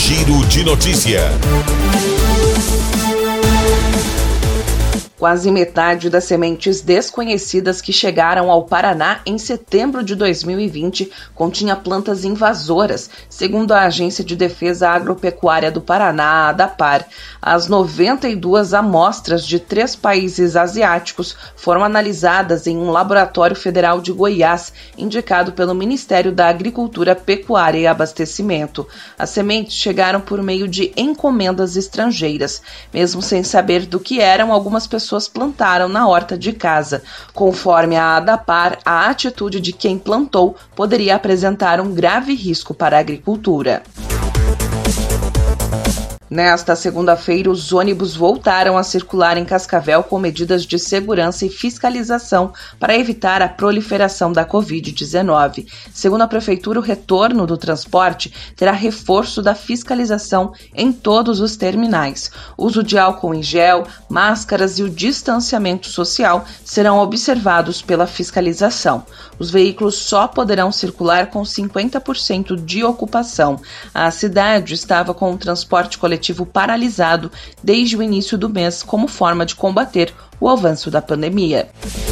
Giro de Notícia. Quase metade das sementes desconhecidas que chegaram ao Paraná em setembro de 2020 continha plantas invasoras, segundo a Agência de Defesa Agropecuária do Paraná, a ADAPAR. As 92 amostras de 3 países asiáticos foram analisadas em um laboratório federal de Goiás, indicado pelo Ministério da Agricultura, Pecuária e Abastecimento. As sementes chegaram por meio de encomendas estrangeiras. Mesmo sem saber do que eram, algumas pessoas plantaram na horta de casa. Conforme a ADAPAR, a atitude de quem plantou poderia apresentar um grave risco para a agricultura. Nesta segunda-feira, os ônibus voltaram a circular em Cascavel com medidas de segurança e fiscalização para evitar a proliferação da Covid-19. Segundo a Prefeitura, o retorno do transporte terá reforço da fiscalização em todos os terminais. O uso de álcool em gel, máscaras e o distanciamento social serão observados pela fiscalização. Os veículos só poderão circular com 50% de ocupação. A cidade estava com o transporte coletivo paralisado desde o início do mês como forma de combater o avanço da pandemia.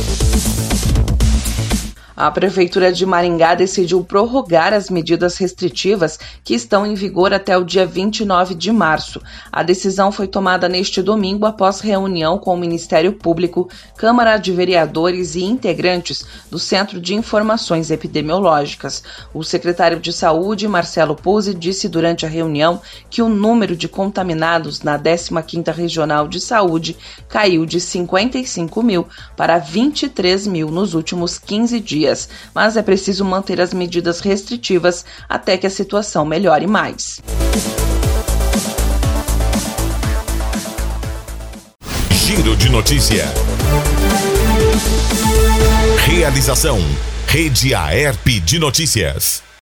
A Prefeitura de Maringá decidiu prorrogar as medidas restritivas que estão em vigor até o dia 29 de março. A decisão foi tomada neste domingo após reunião com o Ministério Público, Câmara de Vereadores e integrantes do Centro de Informações Epidemiológicas. O secretário de Saúde, Marcelo Puzzi, disse durante a reunião que o número de contaminados na 15ª Regional de Saúde caiu de 55 mil para 23 mil nos últimos 15 dias. Mas é preciso manter as medidas restritivas até que a situação melhore mais. Giro de Notícia. Realização: Rede Aerp de Notícias.